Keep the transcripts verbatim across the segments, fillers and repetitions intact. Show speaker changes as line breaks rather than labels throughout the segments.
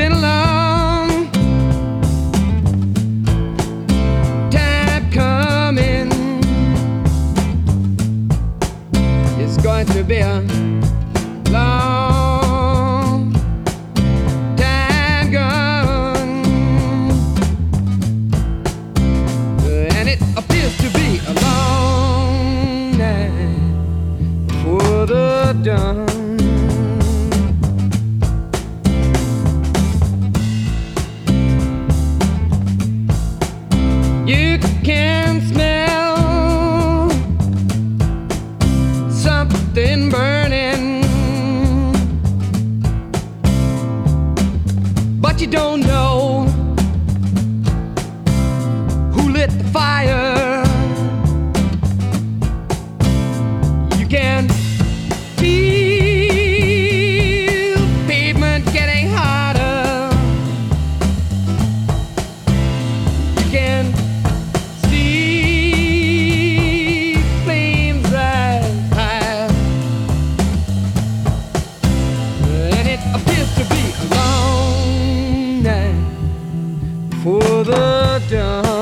been a long time coming. It's going to be a long time gone, and it appears to be a long night for the dawn. You can smell something burning, but you don't know who lit the fire. You can feel pavement getting harder. You can see flames rise high, and it appears to be a long night for the dawn.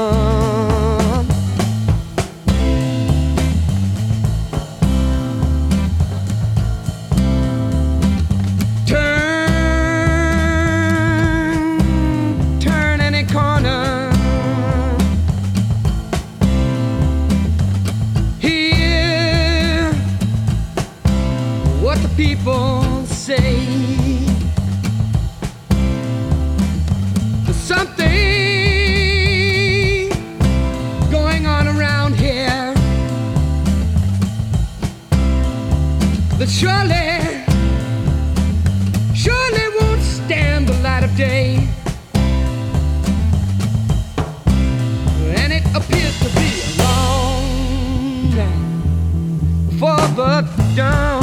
Turn, turn any corner. Hear what the people say. There's something going on around here that surely, surely won't stand the light of day. And it appears to be a long night for the dawn.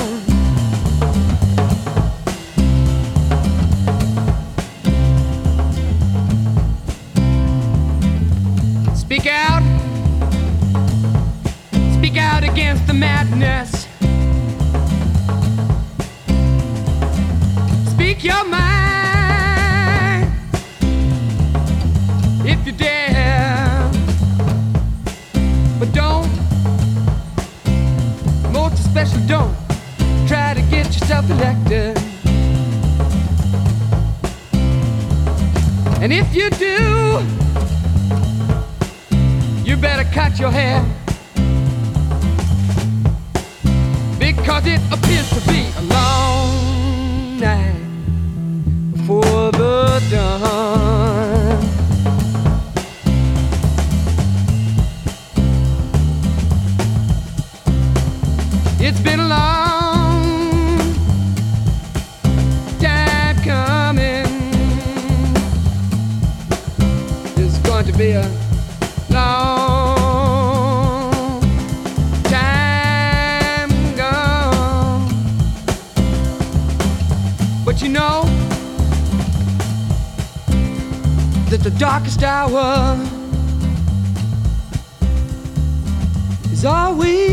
Speak out, speak out against the madness. Speak your mind if you dare, but don't, most especially don't try to get yourself elected. And if you do, you better cut your hair, because it appears to be a long night for the dawn. It's been a long time coming. It's going to be a long time gone, but you know that the darkest hour is always